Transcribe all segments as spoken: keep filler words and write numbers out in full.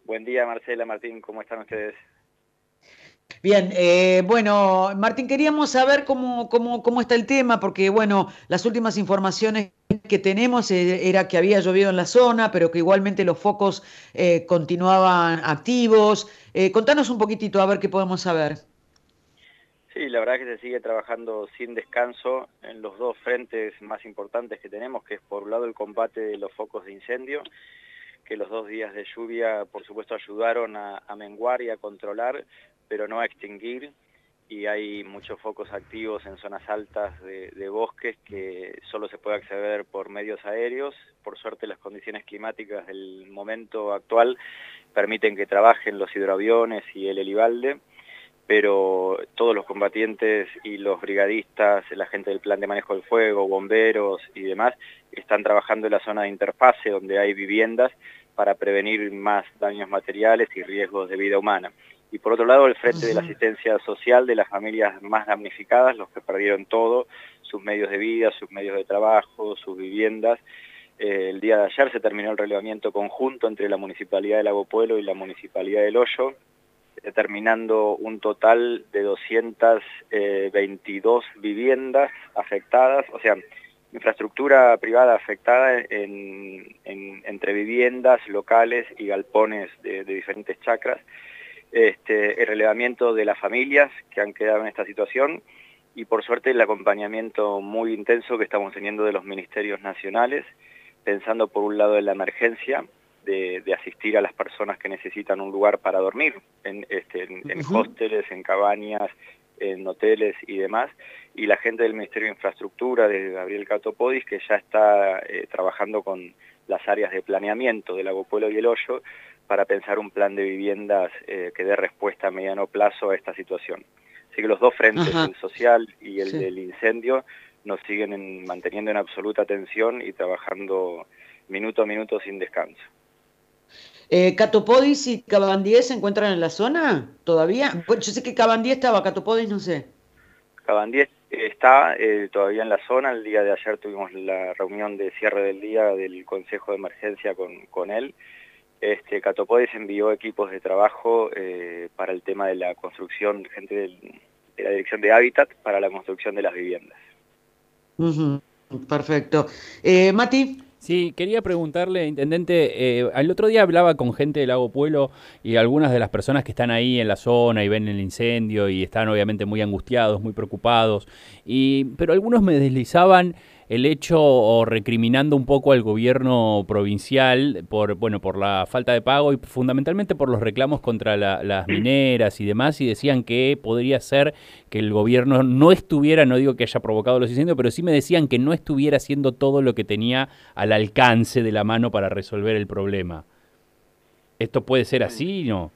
Buen día, Marcela, Martín, ¿cómo están ustedes? Bien, eh, bueno, Martín, queríamos saber cómo, cómo, cómo está el tema, porque bueno, las últimas informaciones que tenemos eh, era que había llovido en la zona, pero que igualmente los focos eh, continuaban activos. Eh, contanos un poquitito a ver qué podemos saber. Sí, la verdad que se sigue trabajando sin descanso en los dos frentes más importantes que tenemos, que es por un lado el combate de los focos de incendio, que los dos días de lluvia por supuesto ayudaron a, a menguar y a controlar, pero no a extinguir, y hay muchos focos activos en zonas altas de, de bosques que solo se puede acceder por medios aéreos. Por suerte las condiciones climáticas del momento actual permiten que trabajen los hidroaviones y el helibalde, pero todos los combatientes y los brigadistas, la gente del plan de manejo del fuego, bomberos y demás, están trabajando en la zona de interfase donde hay viviendas para prevenir más daños materiales y riesgos de vida humana. Y por otro lado, el frente de la Ujú. asistencia social de las familias más damnificadas, los que perdieron todo, sus medios de vida, sus medios de trabajo, sus viviendas. Eh, el día de ayer se terminó el relevamiento conjunto entre la Municipalidad de Lago Puelo y la Municipalidad del Hoyo, determinando un total de doscientas veintidós viviendas afectadas, o sea, infraestructura privada afectada en, en, entre viviendas locales y galpones de, de diferentes chacras, este, el relevamiento de las familias que han quedado en esta situación y por suerte el acompañamiento muy intenso que estamos teniendo de los ministerios nacionales, pensando por un lado en la emergencia, de, de asistir a las personas que necesitan un lugar para dormir, en, este, en, en Ujú. hostels, en cabañas, en hoteles y demás, y la gente del Ministerio de Infraestructura, de Gabriel Catopodis, que ya está eh, trabajando con las áreas de planeamiento del Lago Puelo y el Hoyo, para pensar un plan de viviendas eh, que dé respuesta a mediano plazo a esta situación. Así que los dos frentes, Ajá, el social y el sí. del incendio, nos siguen en, manteniendo en absoluta atención y trabajando minuto a minuto sin descanso. Eh, ¿Catopodis y Cabandíes se encuentran en la zona todavía? Bueno, yo sé que Cabandíes estaba, Catopodis no sé. Cabandier está eh, todavía en la zona. El día de ayer tuvimos la reunión de cierre del día del Consejo de Emergencia con, con él. Este, Catopodis envió equipos de trabajo eh, para el tema de la construcción, gente del, de la Dirección de Hábitat, para la construcción de las viviendas. Ujú. Perfecto. Eh, Mati. Sí, quería preguntarle, intendente, eh, el otro día hablaba con gente del Lago Puelo y algunas de las personas que están ahí en la zona y ven el incendio y están obviamente muy angustiados, muy preocupados, y, pero algunos me deslizaban el hecho o recriminando un poco al gobierno provincial por, bueno, por la falta de pago y fundamentalmente por los reclamos contra la, las mineras y demás, y decían que podría ser que el gobierno no estuviera, no digo que haya provocado los incendios, pero sí me decían que no estuviera haciendo todo lo que tenía al alcance de la mano para resolver el problema. ¿Esto puede ser así? No.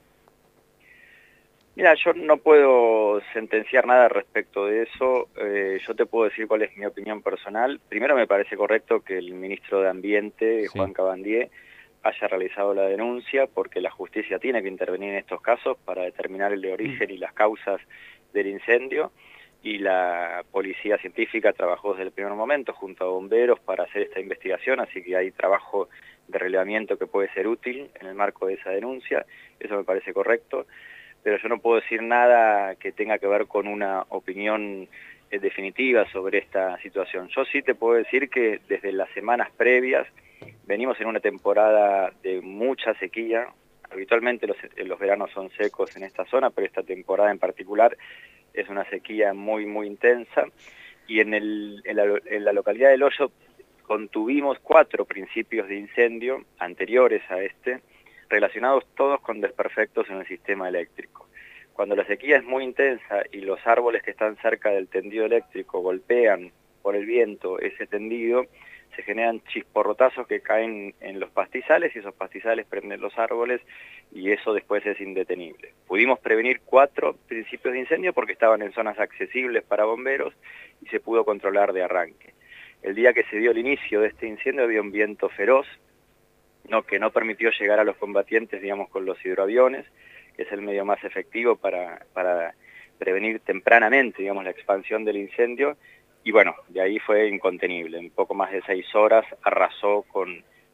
Mira, yo no puedo sentenciar nada respecto de eso. Eh, yo te puedo decir cuál es mi opinión personal. Primero, me parece correcto que el ministro de Ambiente, Sí. Juan Cabandier, haya realizado la denuncia, porque la justicia tiene que intervenir en estos casos para determinar el origen y las causas del incendio, y la policía científica trabajó desde el primer momento junto a bomberos para hacer esta investigación, así que hay trabajo de relevamiento que puede ser útil en el marco de esa denuncia. Eso me parece correcto, pero yo no puedo decir nada que tenga que ver con una opinión eh, definitiva sobre esta situación. Yo sí te puedo decir que desde las semanas previas venimos en una temporada de mucha sequía. Habitualmente los, los veranos son secos en esta zona, pero esta temporada en particular es una sequía muy, muy intensa. Y en, el, en, la, en la localidad del Hoyo contuvimos cuatro principios de incendio anteriores a este, relacionados todos con desperfectos en el sistema eléctrico. Cuando la sequía es muy intensa y los árboles que están cerca del tendido eléctrico golpean por el viento ese tendido, se generan chisporrotazos que caen en los pastizales y esos pastizales prenden los árboles y eso después es indetenible. Pudimos prevenir cuatro principios de incendio porque estaban en zonas accesibles para bomberos y se pudo controlar de arranque. El día que se dio el inicio de este incendio había un viento feroz, no, que no permitió llegar a los combatientes, digamos, con los hidroaviones, que es el medio más efectivo para, para prevenir tempranamente, digamos, la expansión del incendio, y bueno, de ahí fue incontenible. En poco más de seis horas arrasó con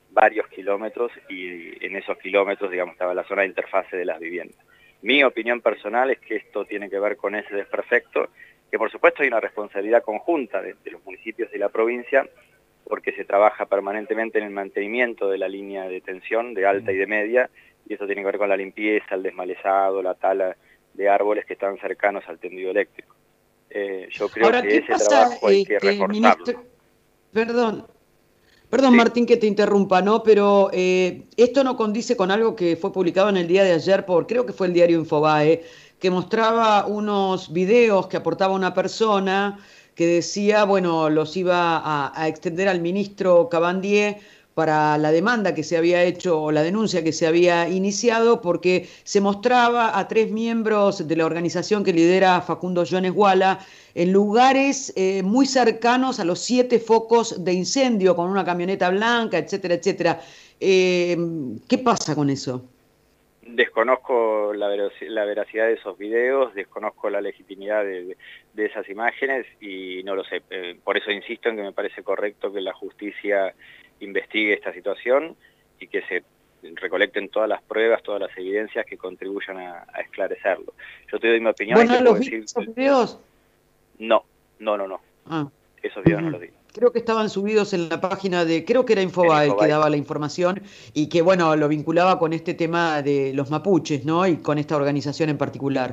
varios kilómetros y en esos kilómetros, digamos, estaba la zona de interfase de las viviendas. Mi opinión personal es que esto tiene que ver con ese desperfecto, que por supuesto hay una responsabilidad conjunta de, de los municipios y la provincia, porque se trabaja permanentemente en el mantenimiento de la línea de tensión de alta y de media, y eso tiene que ver con la limpieza, el desmalezado, la tala de árboles que están cercanos al tendido eléctrico. Eh, yo creo Ahora, que ¿qué ese pasa, trabajo hay que este, reforzarlo. ministro? Perdón, perdón Sí. Martín que te interrumpa, ¿no? Pero eh, esto no condice con algo que fue publicado en el día de ayer por, creo que fue el diario Infobae, que mostraba unos videos que aportaba una persona que decía, bueno, los iba a, a extender al ministro Cabandier para la demanda que se había hecho o la denuncia que se había iniciado, porque se mostraba a tres miembros de la organización que lidera Facundo Jones Wala en lugares eh, muy cercanos a los siete focos de incendio, con una camioneta blanca, etcétera, etcétera. Eh, ¿Qué pasa con eso? Desconozco la, la veracidad de esos videos, desconozco la legitimidad de, de, de esas imágenes y no lo sé. Eh, por eso insisto en que me parece correcto que la justicia investigue esta situación y que se recolecten todas las pruebas, todas las evidencias que contribuyan a, a esclarecerlo. Yo te doy mi opinión y te puedo decir... ¿Esos videos? No, no, no, no. Ah. Esos videos Uh-huh. no los vi. Creo que estaban subidos en la página de, creo que era Infobae, Infobae que daba la información y que, bueno, lo vinculaba con este tema de los mapuches, ¿no? Y con esta organización en particular.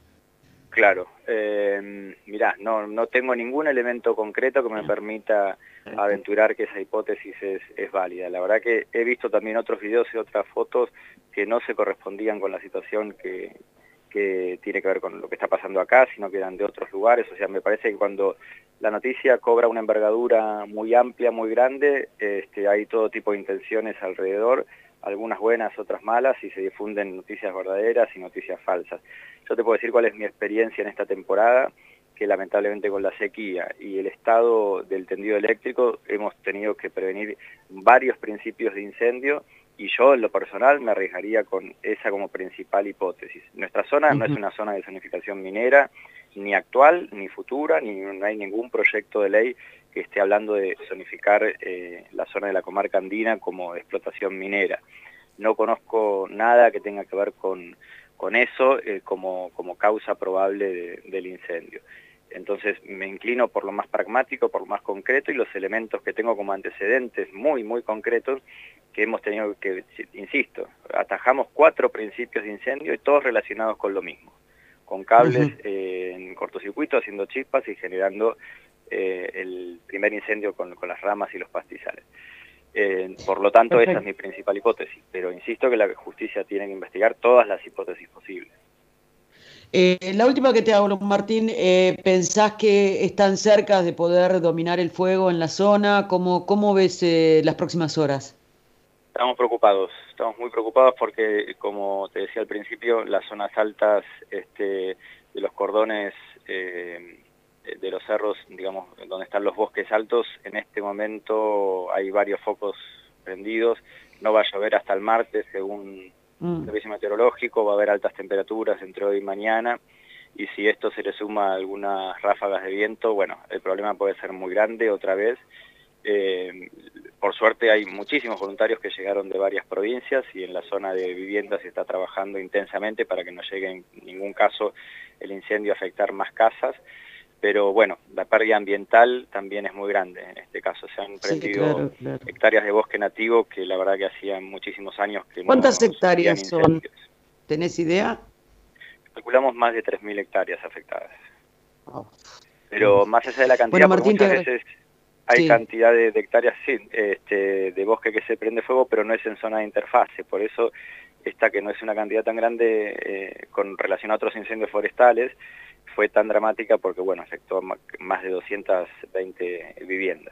Claro. Eh, mirá, no, no tengo ningún elemento concreto que me permita aventurar que esa hipótesis es, es válida. La verdad que he visto también otros videos y otras fotos que no se correspondían con la situación que, que tiene que ver con lo que está pasando acá, sino que eran de otros lugares. O sea, me parece que cuando la noticia cobra una envergadura muy amplia, muy grande, este, hay todo tipo de intenciones alrededor, algunas buenas, otras malas, y se difunden noticias verdaderas y noticias falsas. Yo te puedo decir cuál es mi experiencia en esta temporada, que lamentablemente con la sequía y el estado del tendido eléctrico hemos tenido que prevenir varios principios de incendio, y yo en lo personal me arriesgaría con esa como principal hipótesis. Nuestra zona no es una zona de zonificación minera, ni actual, ni futura, ni no hay ningún proyecto de ley que esté hablando de zonificar eh, la zona de la comarca andina como explotación minera. No conozco nada que tenga que ver con, con eso eh, como, como causa probable de, del incendio. Entonces me inclino por lo más pragmático, por lo más concreto, y los elementos que tengo como antecedentes muy, muy concretos que hemos tenido que, insisto, atajamos cuatro principios de incendio y todos relacionados con lo mismo, con cables uh-huh. eh, en cortocircuito, haciendo chispas y generando eh, el primer incendio con, con las ramas y los pastizales. Eh, por lo tanto, Perfecto. Esa es mi principal hipótesis, pero insisto que la justicia tiene que investigar todas las hipótesis posibles. Eh, la última que te hago, Martín, eh, ¿pensás que están cerca de poder dominar el fuego en la zona? ¿Cómo, cómo ves eh, las próximas horas? Estamos preocupados, estamos muy preocupados porque, como te decía al principio, las zonas altas este, de los cordones eh, de los cerros, digamos, donde están los bosques altos, en este momento hay varios focos prendidos, no va a llover hasta el martes, según mm. el servicio meteorológico, va a haber altas temperaturas entre hoy y mañana, y si esto se le suma a algunas ráfagas de viento, bueno, el problema puede ser muy grande otra vez. Eh, por suerte hay muchísimos voluntarios que llegaron de varias provincias y en la zona de viviendas se está trabajando intensamente para que no llegue en ningún caso el incendio a afectar más casas, pero bueno, la pérdida ambiental también es muy grande. En este caso se han prendido sí, claro, claro. hectáreas de bosque nativo que la verdad que hacían muchísimos años que no... ¿Cuántas hectáreas son? ¿Tenés idea? Calculamos más de tres mil hectáreas afectadas. Oh. Pero más allá de la cantidad, bueno, Martín, muchas te... veces... Hay sí. cantidad de, de hectáreas sí, este, de bosque que se prende fuego, pero no es en zona de interfase. Por eso esta que no es una cantidad tan grande eh, con relación a otros incendios forestales, fue tan dramática porque, bueno, afectó más de doscientas veinte viviendas.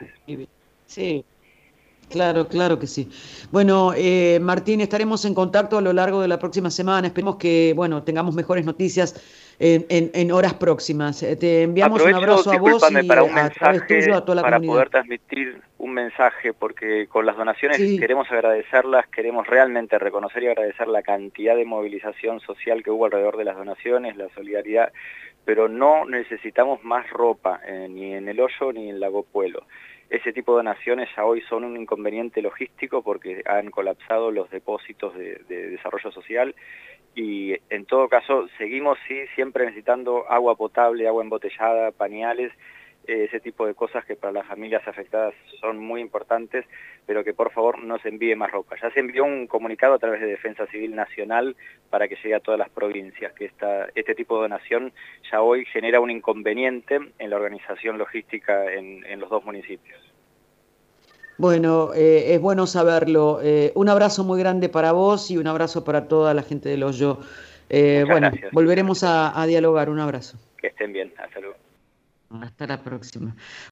Sí, claro, claro que sí. Bueno, eh, Martín, estaremos en contacto a lo largo de la próxima semana. Esperemos que, bueno, tengamos mejores noticias En, en, en horas próximas. Te enviamos Aprovecho, un abrazo a vos y para un a, mensaje, a través tuyo a toda la para comunidad. Poder transmitir un mensaje, porque con las donaciones sí. queremos agradecerlas, queremos realmente reconocer y agradecer la cantidad de movilización social que hubo alrededor de las donaciones, la solidaridad, pero no necesitamos más ropa, eh, ni en El Hoyo ni en Lago Puelo. ese tipo de donaciones ya hoy son un inconveniente logístico porque han colapsado los depósitos de, de desarrollo social, y en todo caso seguimos sí siempre necesitando agua potable, agua embotellada, pañales, eh, ese tipo de cosas que para las familias afectadas son muy importantes, pero que por favor no se envíe más ropa. Ya se envió un comunicado a través de Defensa Civil Nacional para que llegue a todas las provincias, que esta, este tipo de donación ya hoy genera un inconveniente en la organización logística en, en los dos municipios. Bueno, eh, es bueno saberlo. Eh, un abrazo muy grande para vos y un abrazo para toda la gente del Hoyo. Eh, Muchas bueno, gracias. volveremos a, a dialogar. Un abrazo. Que estén bien. Hasta luego. Hasta la próxima.